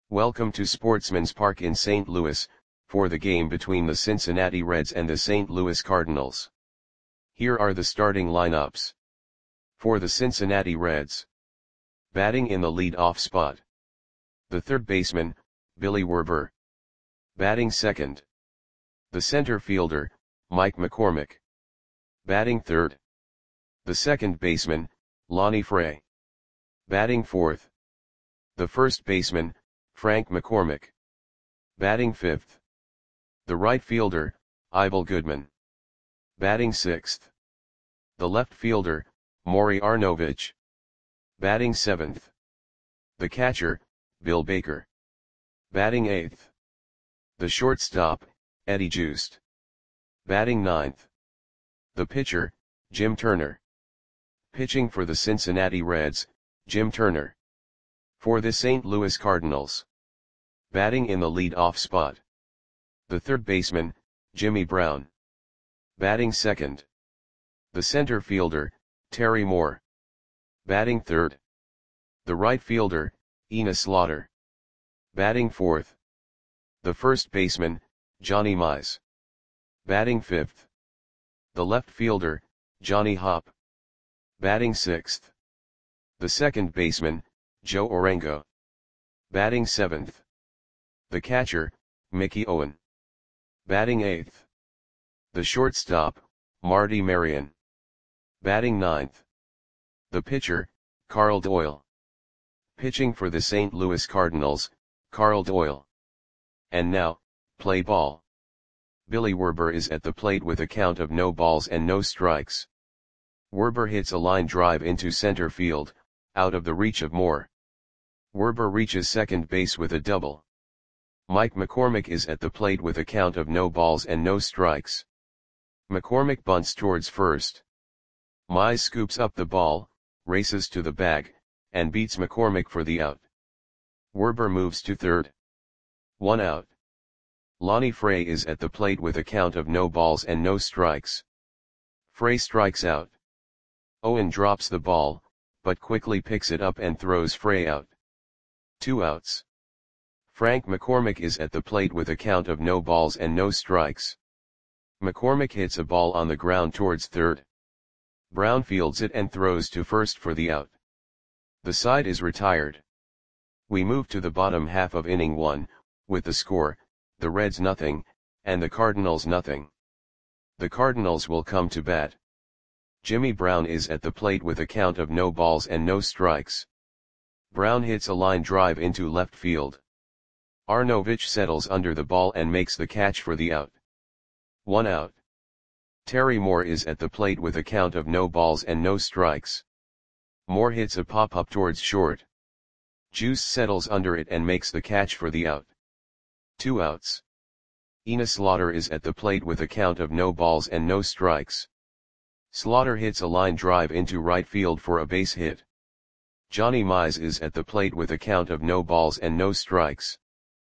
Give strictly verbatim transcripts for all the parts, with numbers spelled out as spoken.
Welcome to Sportsman's Park in Saint Louis, for the game between the Cincinnati Reds and the Saint Louis Cardinals. Here are the starting lineups. For the Cincinnati Reds. Batting in the lead-off spot. The third baseman, Billy Werber. Batting second. The center fielder, Mike McCormick. Batting third. The second baseman, Lonnie Fray. Batting fourth. The first baseman, Frank McCormick. Batting fifth. The right fielder, Ivel Goodman. Batting sixth. The left fielder, Maury Arnovich. Batting seventh. The catcher, Bill Baker. Batting eighth. The shortstop, Eddie Joost. Batting ninth. The pitcher, Jim Turner. Pitching for the Cincinnati Reds, Jim Turner. For the Saint Louis Cardinals. Batting in the lead-off spot. The third baseman, Jimmy Brown. Batting second. The center fielder, Terry Moore. Batting third. The right fielder, Enos Slaughter. Batting fourth. The first baseman, Johnny Mize. Batting fifth. The left fielder, Johnny Hopp. Batting sixth. The second baseman, Joe Orengo. Batting seventh. The catcher, Mickey Owen. Batting eighth. The shortstop, Marty Marion. Batting ninth. The pitcher, Carl Doyle. Pitching for the Saint Louis Cardinals, Carl Doyle. And now, play ball. Billy Werber is at the plate with a count of no balls and no strikes. Werber hits a line drive into center field, out of the reach of Moore. Werber reaches second base with a double. Mike McCormick is at the plate with a count of no balls and no strikes. McCormick bunts towards first. Mize scoops up the ball, races to the bag, and beats McCormick for the out. Werber moves to third. One out. Lonnie Fray is at the plate with a count of no balls and no strikes. Fray strikes out. Owen drops the ball, but quickly picks it up and throws Fray out. Two outs. Frank McCormick is at the plate with a count of no balls and no strikes. McCormick hits a ball on the ground towards third. Brown fields it and throws to first for the out. The side is retired. We move to the bottom half of inning one, with the score, the Reds nothing, and the Cardinals nothing. The Cardinals will come to bat. Jimmy Brown is at the plate with a count of no balls and no strikes. Brown hits a line drive into left field. Arnovich settles under the ball and makes the catch for the out. One out. Terry Moore is at the plate with a count of no balls and no strikes. Moore hits a pop-up towards short. Joost settles under it and makes the catch for the out. Two outs. Enos Slaughter is at the plate with a count of no balls and no strikes. Slaughter hits a line drive into right field for a base hit. Johnny Mize is at the plate with a count of no balls and no strikes.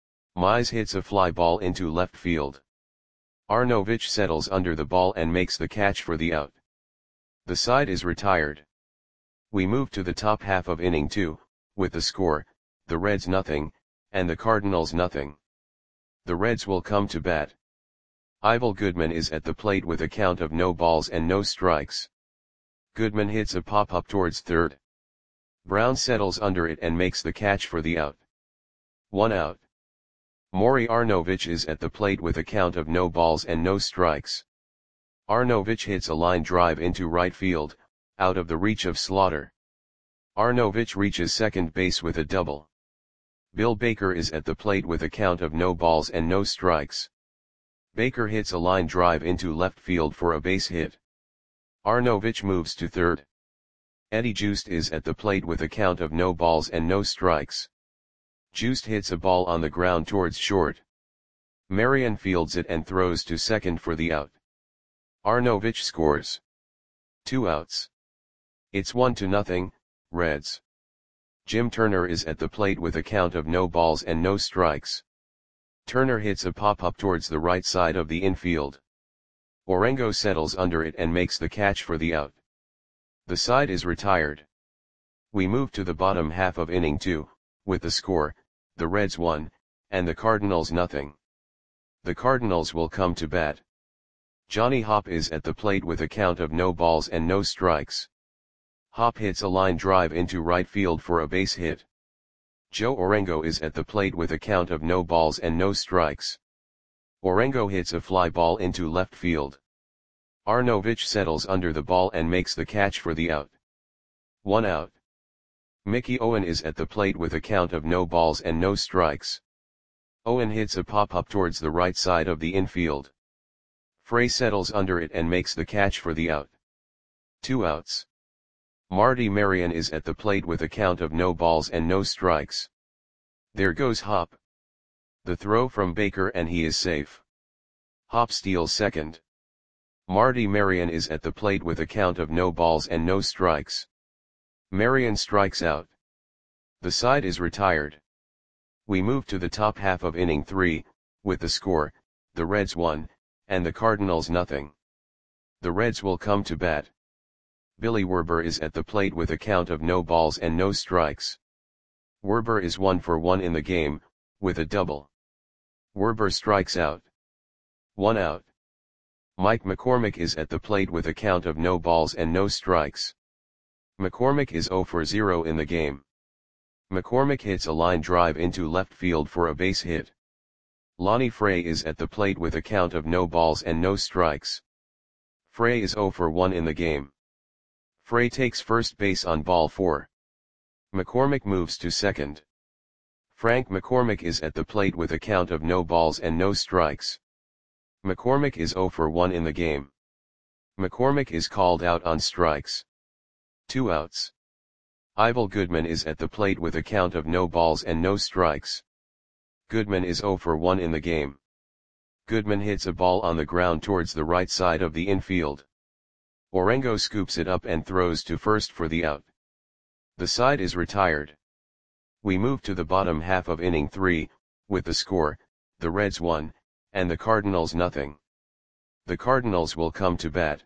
Mize hits a fly ball into left field. Arnovich settles under the ball and makes the catch for the out. The side is retired. We move to the top half of inning two, with the score, the Reds nothing, and the Cardinals nothing. The Reds will come to bat. Ivel Goodman is at the plate with a count of no balls and no strikes. Goodman hits a pop-up towards third. Brown settles under it and makes the catch for the out. One out. Maury Arnovich is at the plate with a count of no balls and no strikes. Arnovich hits a line drive into right field, out of the reach of Slaughter. Arnovich reaches second base with a double. Bill Baker is at the plate with a count of no balls and no strikes. Baker hits a line drive into left field for a base hit. Arnovich moves to third. Eddie Joost is at the plate with a count of no balls and no strikes. Joost hits a ball on the ground towards short. Marion fields it and throws to second for the out. Arnovich scores. Two outs. It's one to nothing, Reds. Jim Turner is at the plate with a count of no balls and no strikes. Turner hits a pop-up towards the right side of the infield. Orengo settles under it and makes the catch for the out. The side is retired. We move to the bottom half of inning two, with the score, the Reds one, and the Cardinals nothing. The Cardinals will come to bat. Johnny Hopp is at the plate with a count of no balls and no strikes. Hopp hits a line drive into right field for a base hit. Joe Orengo is at the plate with a count of no balls and no strikes. Orengo hits a fly ball into left field. Arnovich settles under the ball and makes the catch for the out. One out. Mickey Owen is at the plate with a count of no balls and no strikes. Owen hits a pop-up towards the right side of the infield. Frey settles under it and makes the catch for the out. Two outs. Marty Marion is at the plate with a count of no balls and no strikes. There goes Hopp. The throw from Baker and he is safe. Hopp steals second. Marty Marion is at the plate with a count of no balls and no strikes. Marion strikes out. The side is retired. We move to the top half of inning three, with the score, the Reds one, and the Cardinals nothing. The Reds will come to bat. Billy Werber is at the plate with a count of no balls and no strikes. Werber is one for one in the game, with a double. Werber strikes out. One out. Mike McCormick is at the plate with a count of no balls and no strikes. McCormick is zero for zero in the game. McCormick hits a line drive into left field for a base hit. Lonnie Frey is at the plate with a count of no balls and no strikes. Frey is zero for one in the game. Frey takes first base on ball four. McCormick moves to second. Frank McCormick is at the plate with a count of no balls and no strikes. McCormick is zero for one in the game. McCormick is called out on strikes. Two outs. Ivel Goodman is at the plate with a count of no balls and no strikes. Goodman is zero for one in the game. Goodman hits a ball on the ground towards the right side of the infield. Orengo scoops it up and throws to first for the out. The side is retired. We move to the bottom half of inning three, with the score, the Reds one, and the Cardinals nothing. The Cardinals will come to bat.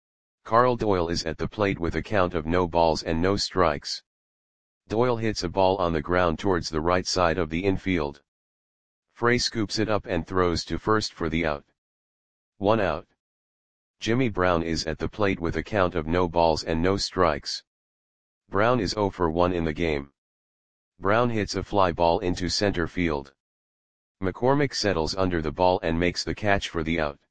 Carl Doyle is at the plate with a count of no balls and no strikes. Doyle hits a ball on the ground towards the right side of the infield. Frey scoops it up and throws to first for the out. One out. Jimmy Brown is at the plate with a count of no balls and no strikes. Brown is zero for one in the game. Brown hits a fly ball into center field. McCormick settles under the ball and makes the catch for the out.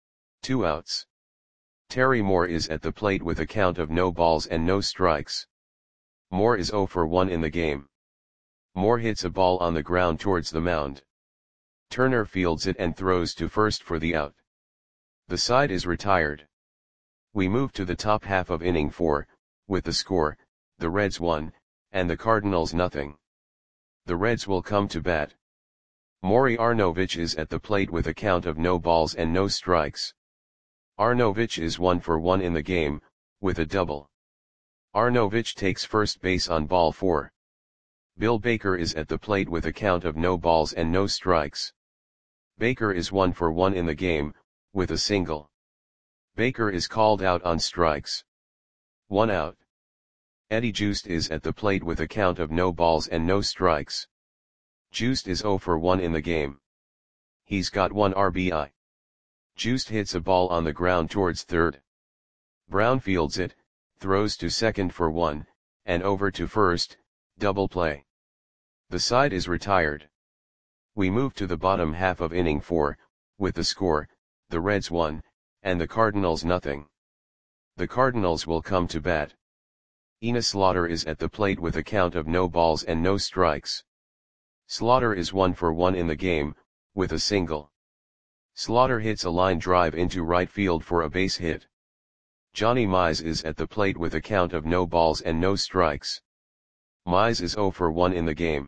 Two outs. Terry Moore is at the plate with a count of no balls and no strikes. Moore is zero for one in the game. Moore hits a ball on the ground towards the mound. Turner fields it and throws to first for the out. The side is retired. We move to the top half of inning four, with the score, the Reds one, and the Cardinals nothing. The Reds will come to bat. Maury Arnovich is at the plate with a count of no balls and no strikes. Arnovich is one for one in the game, with a double. Arnovich takes first base on ball four. Bill Baker is at the plate with a count of no balls and no strikes. Baker is one for one in the game, with a single. Baker is called out on strikes. One out. Eddie Joost is at the plate with a count of no balls and no strikes. Joost is zero for one in the game. He's got one R B I. Joost hits a ball on the ground towards third. Brown fields it, throws to second for one, and over to first, double play. The side is retired. We move to the bottom half of inning four, with the score, the Reds one, and the Cardinals nothing. The Cardinals will come to bat. Enos Slaughter is at the plate with a count of no balls and no strikes. Slaughter is one for one in the game, with a single. Slaughter hits a line drive into right field for a base hit. Johnny Mize is at the plate with a count of no balls and no strikes. Mize is zero for one in the game.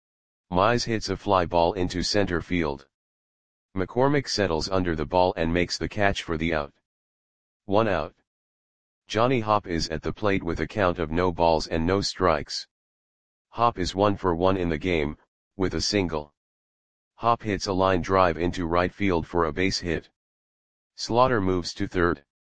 Mize hits a fly ball into center field. McCormick settles under the ball and makes the catch for the out. One out. Johnny Hopp is at the plate with a count of no balls and no strikes. Hopp is one for one in the game, with a single. Hopp hits a line drive into right field for a base hit. Slaughter moves to third.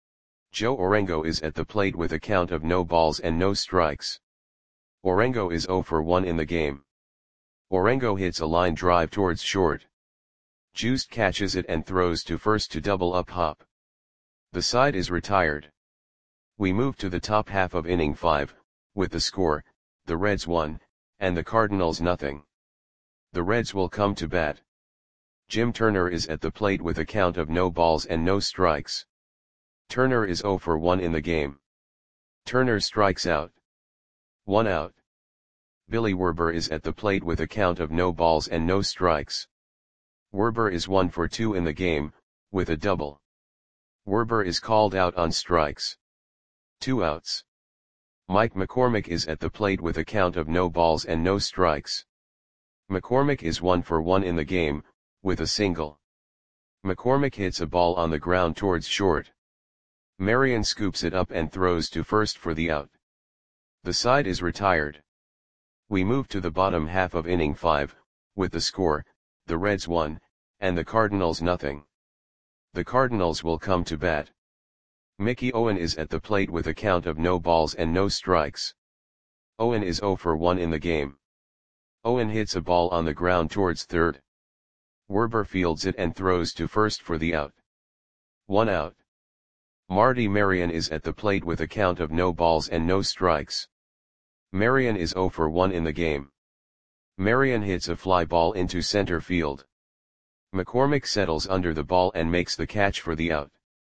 Joe Orengo is at the plate with a count of no balls and no strikes. Orengo is zero for one in the game. Orengo hits a line drive towards short. Juiced catches it and throws to first to double up hop. The side is retired. We move to the top half of inning five, with the score, the Reds one, and the Cardinals nothing. The Reds will come to bat. Jim Turner is at the plate with a count of no balls and no strikes. Turner is oh for one in the game. Turner strikes out. One out. Billy Werber is at the plate with a count of no balls and no strikes. Werber is one for two in the game, with a double. Werber is called out on strikes. Two outs. Mike McCormick is at the plate with a count of no balls and no strikes. McCormick is one for one in the game, with a single. McCormick hits a ball on the ground towards short. Marion scoops it up and throws to first for the out. The side is retired. We move to the bottom half of inning five, with the score, the Reds one, and the Cardinals nothing. The Cardinals will come to bat. Mickey Owen is at the plate with a count of no balls and no strikes. Owen is oh for one in the game. Owen hits a ball on the ground towards third. Werber fields it and throws to first for the out. One out. Marty Marion is at the plate with a count of no balls and no strikes. Marion is oh for one in the game. Marion hits a fly ball into center field. McCormick settles under the ball and makes the catch for the out.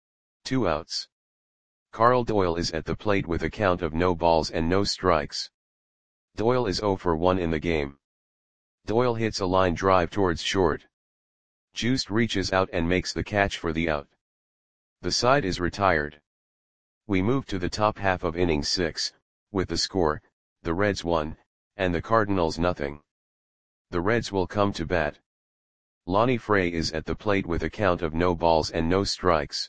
Two outs. Carl Doyle is at the plate with a count of no balls and no strikes. Doyle is oh for one in the game. Doyle hits a line drive towards short. Juiced reaches out and makes the catch for the out. The side is retired. We move to the top half of inning six, with the score, the Reds one, and the Cardinals nothing. The Reds will come to bat. Lonnie Frey is at the plate with a count of no balls and no strikes.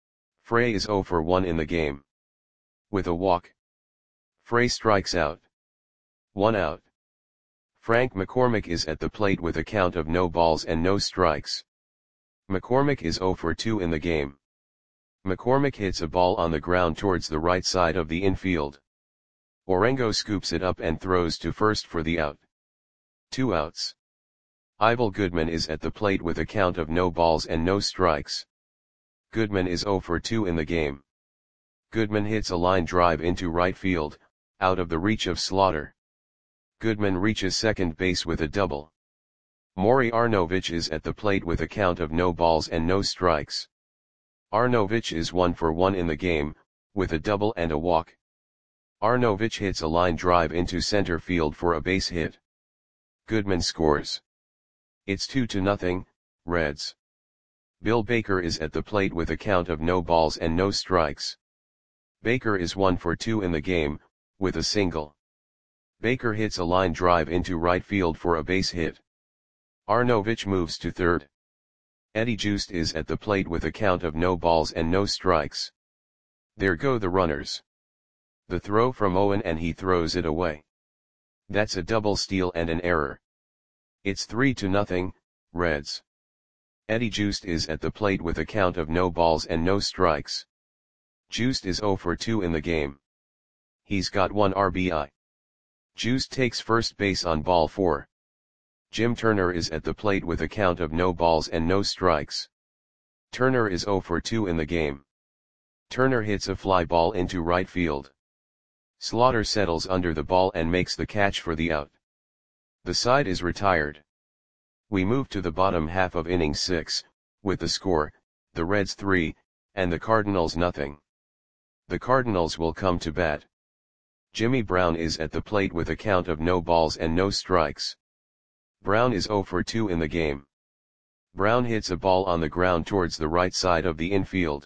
Frey is oh for one in the game. With a walk. Frey strikes out. One out. Frank McCormick is at the plate with a count of no balls and no strikes. McCormick is oh for two in the game. McCormick hits a ball on the ground towards the right side of the infield. Orengo scoops it up and throws to first for the out. Two outs. Ivel Goodman is at the plate with a count of no balls and no strikes. Goodman is oh for two in the game. Goodman hits a line drive into right field, out of the reach of Slaughter. Goodman reaches second base with a double. Maury Arnovich is at the plate with a count of no balls and no strikes. Arnovich is one for one in the game, with a double and a walk. Arnovich hits a line drive into center field for a base hit. Goodman scores. It's two to nothing, Reds. Bill Baker is at the plate with a count of no balls and no strikes. Baker is one for two in the game, with a single. Baker hits a line drive into right field for a base hit. Arnovich moves to third. Eddie Juiced is at the plate with a count of no balls and no strikes. There go the runners. The throw from Owen and he throws it away. That's a double steal and an error. It's three to nothing, Reds. Eddie Juiced is at the plate with a count of no balls and no strikes. Juiced is oh for two in the game. He's got one R B I. Juiced takes first base on ball four. Jim Turner is at the plate with a count of no balls and no strikes. Turner is oh for two in the game. Turner hits a fly ball into right field. Slaughter settles under the ball and makes the catch for the out. The side is retired. We move to the bottom half of inning six, with the score, the Reds three, and the Cardinals nothing. The Cardinals will come to bat. Jimmy Brown is at the plate with a count of no balls and no strikes. Brown is oh for two in the game. Brown hits a ball on the ground towards the right side of the infield.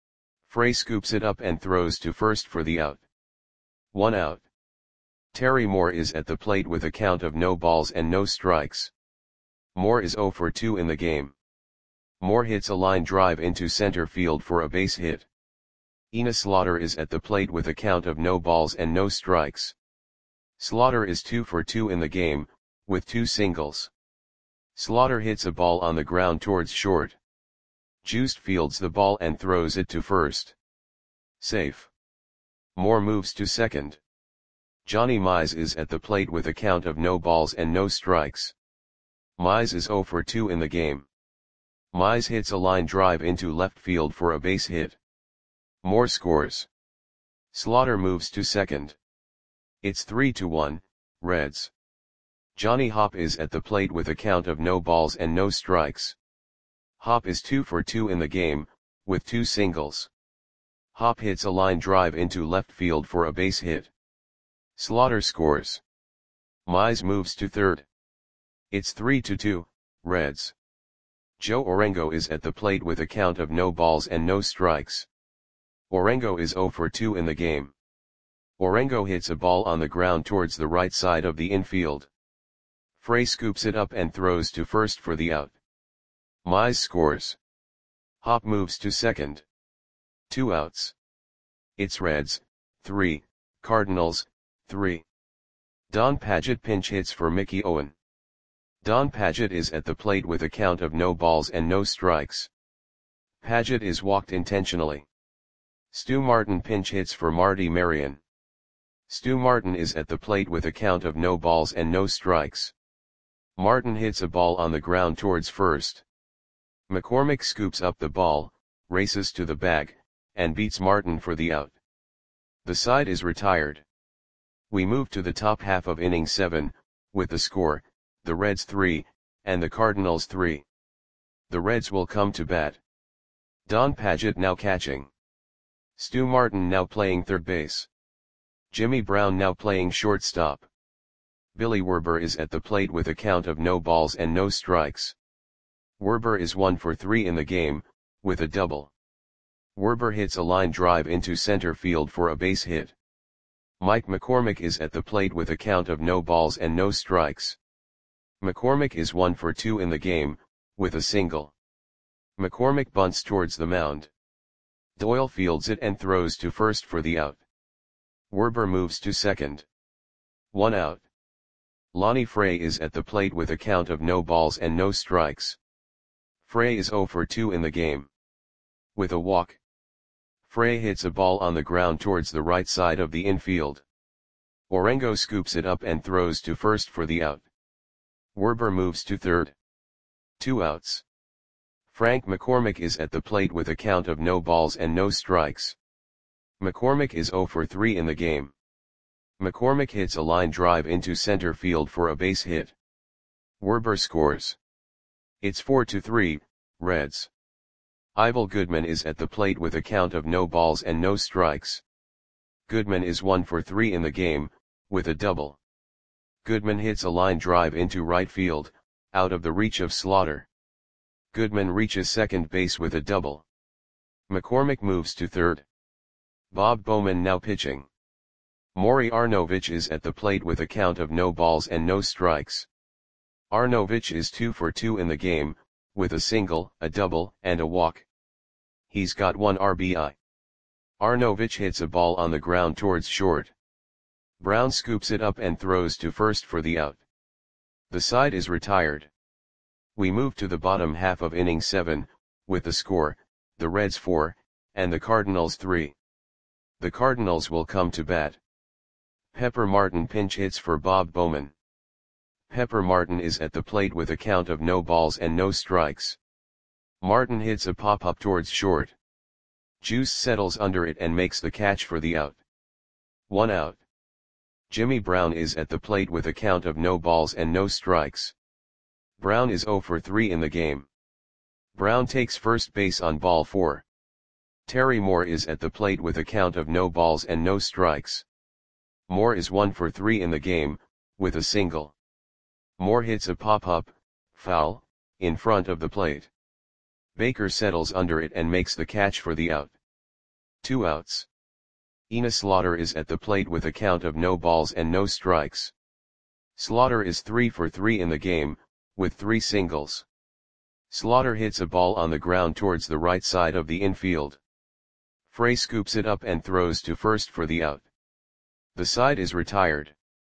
Frey scoops it up and throws to first for the out. One out. Terry Moore is at the plate with a count of no balls and no strikes. Moore is oh for two in the game. Moore hits a line drive into center field for a base hit. Enos Slaughter is at the plate with a count of no balls and no strikes. Slaughter is two for two in the game, with two singles. Slaughter hits a ball on the ground towards short. Juiced fields the ball and throws it to first. Safe. Moore moves to second. Johnny Mize is at the plate with a count of no balls and no strikes. Mize is zero for two in the game. Mize hits a line drive into left field for a base hit. Moore scores. Slaughter moves to second. It's three to one, Reds. Johnny Hopp is at the plate with a count of no balls and no strikes. Hopp is two for two in the game, with two singles. Hopp hits a line drive into left field for a base hit. Slaughter scores. Mize moves to third. It's three to two, Reds. Joe Orengo is at the plate with a count of no balls and no strikes. Orengo is zero for two in the game. Orengo hits a ball on the ground towards the right side of the infield. Frey scoops it up and throws to first for the out. Mize scores. Hopp moves to second. Two outs. It's Reds, three, Cardinals, three. Don Padgett pinch hits for Mickey Owen. Don Padgett is at the plate with a count of no balls and no strikes. Padgett is walked intentionally. Stu Martin pinch hits for Marty Marion. Stu Martin is at the plate with a count of no balls and no strikes. Martin hits a ball on the ground towards first. McCormick scoops up the ball, races to the bag, and beats Martin for the out. The side is retired. We move to the top half of inning seven, with the score, the Reds three, and the Cardinals three. The Reds will come to bat. Don Padgett now catching. Stu Martin now playing third base. Jimmy Brown now playing shortstop. Billy Werber is at the plate with a count of no balls and no strikes. Werber is one for three in the game, with a double. Werber hits a line drive into center field for a base hit. Mike McCormick is at the plate with a count of no balls and no strikes. McCormick is one for two in the game, with a single. McCormick bunts towards the mound. Doyle fields it and throws to first for the out. Werber moves to second. One out. Lonnie Frey is at the plate with a count of no balls and no strikes. Frey is zero for two in the game. With a walk. Frey hits a ball on the ground towards the right side of the infield. Orengo scoops it up and throws to first for the out. Werber moves to third. Two outs. Frank McCormick is at the plate with a count of no balls and no strikes. McCormick is zero for three in the game. McCormick hits a line drive into center field for a base hit. Werber scores. It's four to three, Reds. Ivel Goodman is at the plate with a count of no balls and no strikes. Goodman is one for three in the game, with a double. Goodman hits a line drive into right field, out of the reach of Slaughter. Goodman reaches second base with a double. McCormick moves to third. Bob Bowman now pitching. Maury Arnovich is at the plate with a count of no balls and no strikes. Arnovich is two for two in the game, with a single, a double, and a walk. He's got one R B I. Arnovich hits a ball on the ground towards short. Brown scoops it up and throws to first for the out. The side is retired. We move to the bottom half of inning seven, with the score, the Reds four, and the Cardinals three. The Cardinals will come to bat. Pepper Martin pinch hits for Bob Bowman. Pepper Martin is at the plate with a count of no balls and no strikes. Martin hits a pop-up towards short. Juice settles under it and makes the catch for the out. One out. Jimmy Brown is at the plate with a count of no balls and no strikes. Brown is zero for three in the game. Brown takes first base on ball four. Terry Moore is at the plate with a count of no balls and no strikes. Moore is one for three in the game, with a single. Moore hits a pop-up, foul, in front of the plate. Baker settles under it and makes the catch for the out. Two outs. Enos Slaughter is at the plate with a count of no balls and no strikes. Slaughter is three for three in the game, with three singles. Slaughter hits a ball on the ground towards the right side of the infield. Frey scoops it up and throws to first for the out. The side is retired.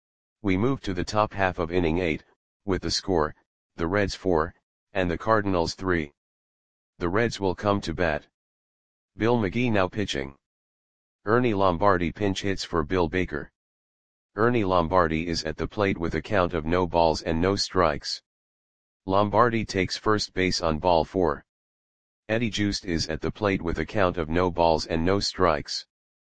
We move to the top half of inning eight, with the score, the Reds four, and the Cardinals three. The Reds will come to bat. Bill McGee now pitching. Ernie Lombardi pinch hits for Bill Baker. Ernie Lombardi is at the plate with a count of no balls and no strikes. Lombardi takes first base on ball four. Eddie Joost is at the plate with a count of no balls and no strikes.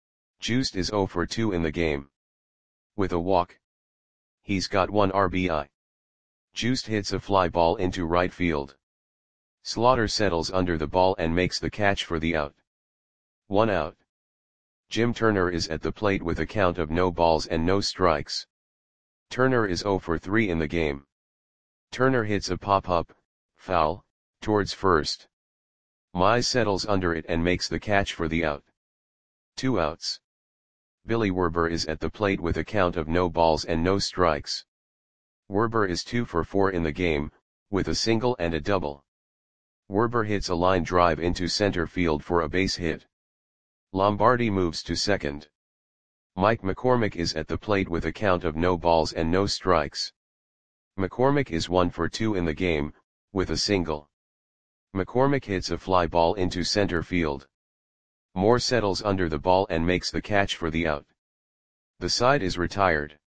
Joost is oh for two in the game. With a walk. He's got one R B I. Joost hits a fly ball into right field. Slaughter settles under the ball and makes the catch for the out. One out. Jim Turner is at the plate with a count of no balls and no strikes. Turner is oh for three in the game. Turner hits a pop-up, foul, towards first. Mize settles under it and makes the catch for the out. Two outs. Billy Werber is at the plate with a count of no balls and no strikes. Werber is two for four in the game, with a single and a double. Werber hits a line drive into center field for a base hit. Lombardi moves to second. Mike McCormick is at the plate with a count of no balls and no strikes. McCormick is one for two in the game, with a single. McCormick hits a fly ball into center field. Moore settles under the ball and makes the catch for the out. The side is retired.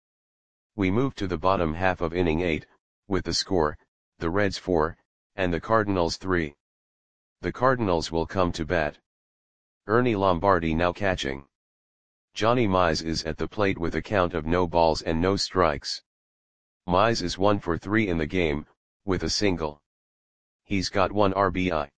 We move to the bottom half of inning eight, with the score, the Reds four, and the Cardinals three. The Cardinals will come to bat. Ernie Lombardi now catching. Johnny Mize is at the plate with a count of no balls and no strikes. Mize is one for three in the game, with a single. He's got one R B I.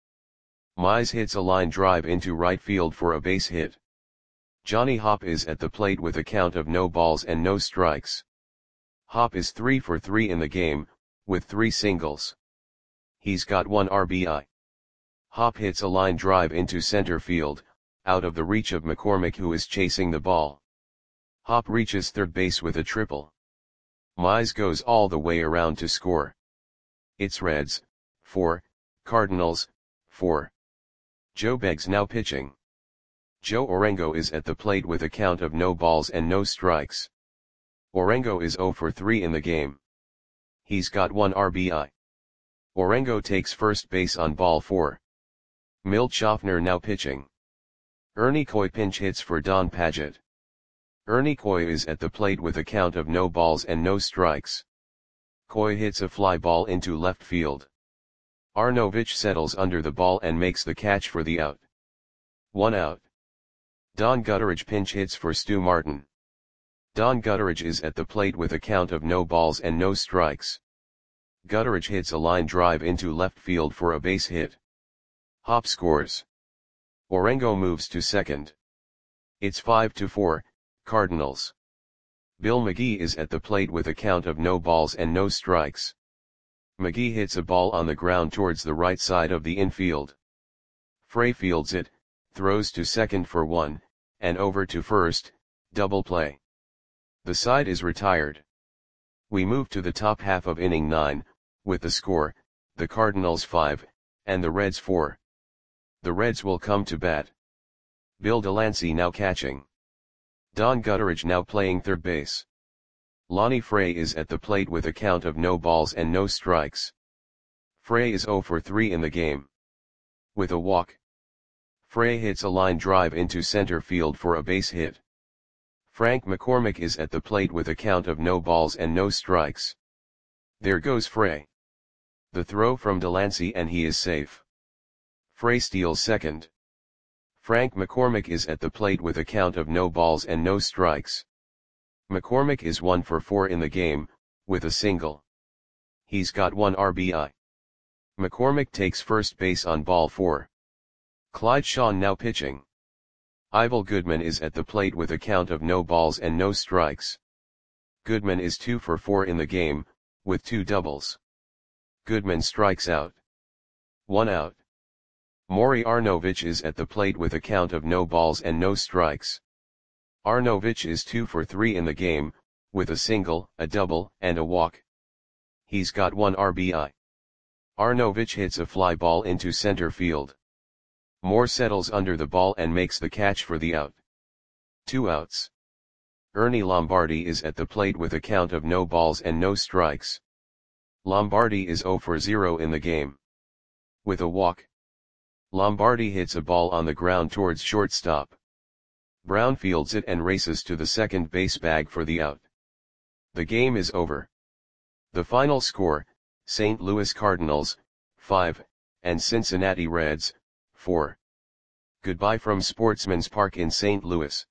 Mize hits a line drive into right field for a base hit. Johnny Hopp is at the plate with a count of no balls and no strikes. Hopp is three for three in the game, with three singles. He's got one R B I. Hopp hits a line drive into center field, out of the reach of McCormick who is chasing the ball. Hopp reaches third base with a triple. Mize goes all the way around to score. It's Reds, four, Cardinals, four. Joe Beggs now pitching. Joe Orengo is at the plate with a count of no balls and no strikes. Orengo is oh for three in the game. He's got one R B I. Orengo takes first base on ball four. Milt Schaffner now pitching. Ernie Coy pinch hits for Don Padgett. Ernie Coy is at the plate with a count of no balls and no strikes. Coy hits a fly ball into left field. Arnovich settles under the ball and makes the catch for the out. One out. Don Gutteridge pinch hits for Stu Martin. Don Gutteridge is at the plate with a count of no balls and no strikes. Gutteridge hits a line drive into left field for a base hit. Hopp scores. Orengo moves to second. It's five to four, Cardinals. Bill McGee is at the plate with a count of no balls and no strikes. McGee hits a ball on the ground towards the right side of the infield. Frey fields it, throws to second for one, and over to first, double play. The side is retired. We move to the top half of inning nine, with the score, the Cardinals five, and the Reds four. The Reds will come to bat. Bill Delancey now catching. Don Gutteridge now playing third base. Lonnie Frey is at the plate with a count of no balls and no strikes. Frey is oh for three in the game. With a walk. Frey hits a line drive into center field for a base hit. Frank McCormick is at the plate with a count of no balls and no strikes. There goes Frey. The throw from Delancey and he is safe. Frey steals second. Frank McCormick is at the plate with a count of no balls and no strikes. McCormick is one for four in the game, with a single. He's got one R B I. McCormick takes first base on ball four. Clyde Shawn now pitching. Ivel Goodman is at the plate with a count of no balls and no strikes. Goodman is two for four in the game, with two doubles. Goodman strikes out. One out. Maury Arnovich is at the plate with a count of no balls and no strikes. Arnovich is two for three in the game, with a single, a double, and a walk. He's got one R B I. Arnovich hits a fly ball into center field. Moore settles under the ball and makes the catch for the out. Two outs. Ernie Lombardi is at the plate with a count of no balls and no strikes. Lombardi is oh for zero in the game. With a walk. Lombardi hits a ball on the ground towards shortstop. Brown fields it and races to the second base bag for the out. The game is over. The final score, Saint Louis Cardinals, five, and Cincinnati Reds, four. Goodbye from Sportsman's Park in Saint Louis.